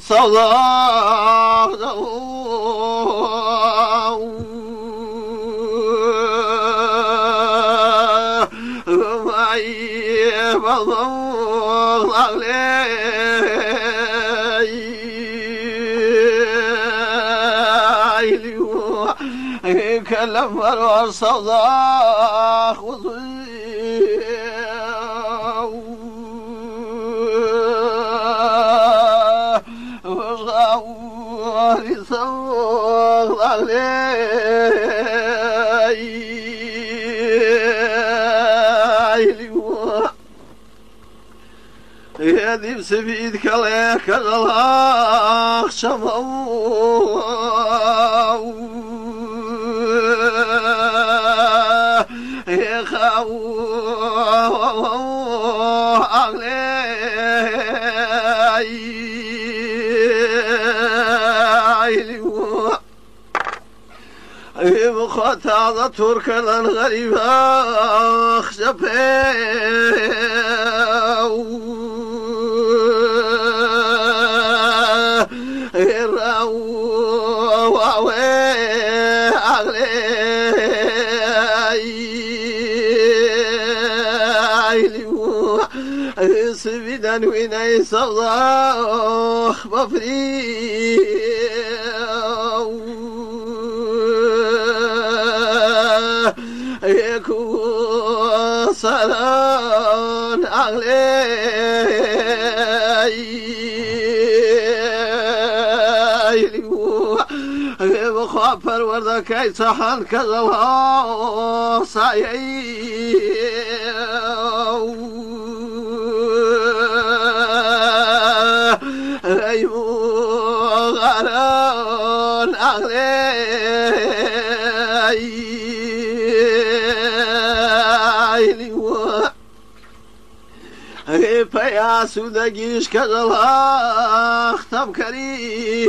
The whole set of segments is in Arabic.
صداق ومعي بضوض علي كلم مروى صداق صوغ علي هذي بسبيد كلاك الله شمو يخاو مخاطعة تركنا غريبة خشبه سبيدان ويناي صداخ بفري يكو صلان علي بخافر وردك يصحن كذا صايي غران علي فيا سوداجيش كذا ختم كريم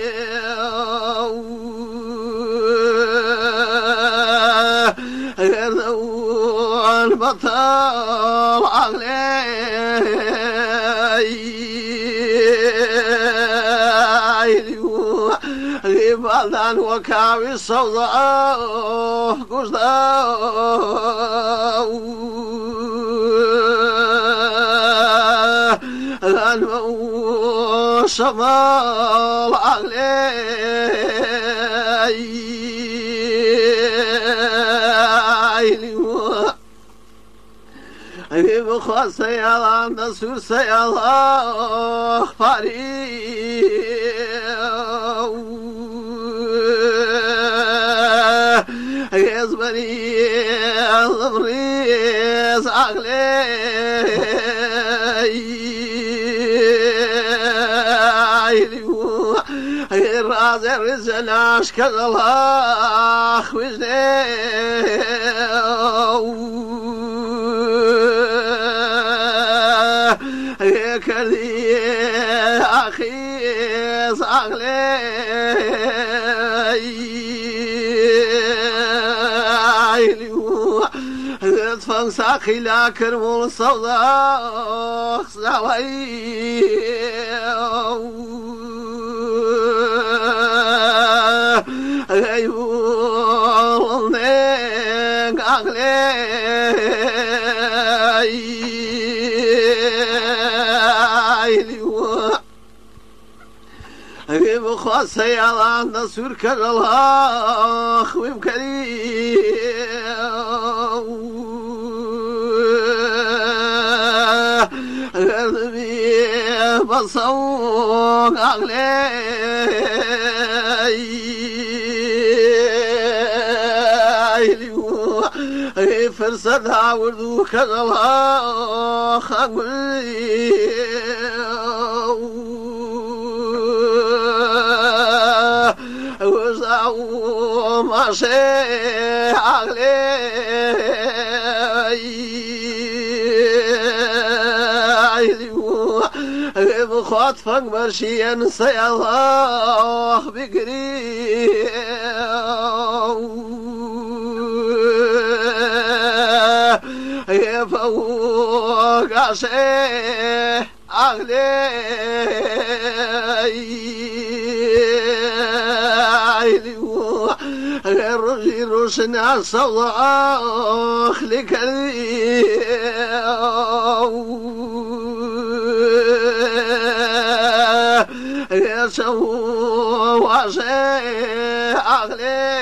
غير بطل علي بعدان وكاوي الصوضاء قصداء المو شمال علي بخوا سيالا نسور سيالا خفاري يزبري الضبريز علي الرازي الرزلاش كذلاخ وجدي كردي أخي صغلي تفن ساقي لا كرمون الصوضاء سوي أيوه نيك أغلي بخوا سيالا نسور كرلاخ ويمكري غربي بصوق علي فرصتها وردو كرلاخ أقولي وزعو ماشي علي بخوات فنق مرشيا سيالله بقري يفوق عشي علي شنا صوخ لكري يسو وشي أغلي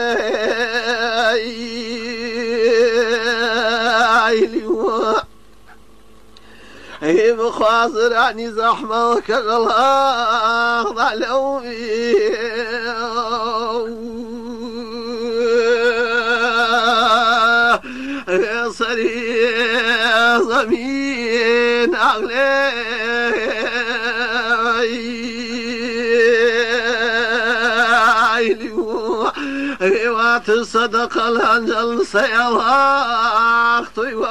بخاطر عني زحمة كالله ظلومي صري ضمين أغلي وتصدق الأنجل سيضاق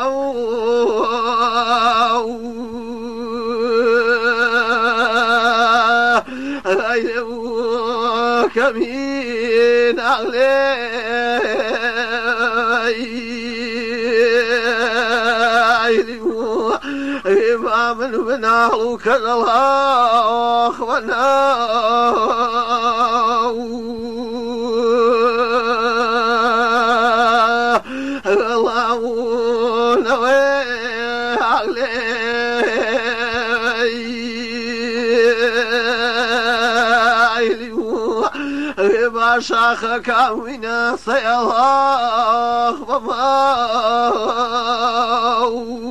كمين أغلي ما من مناه كالله وناه الله نوي أغلي ما شاخ كامنا سيضاق وما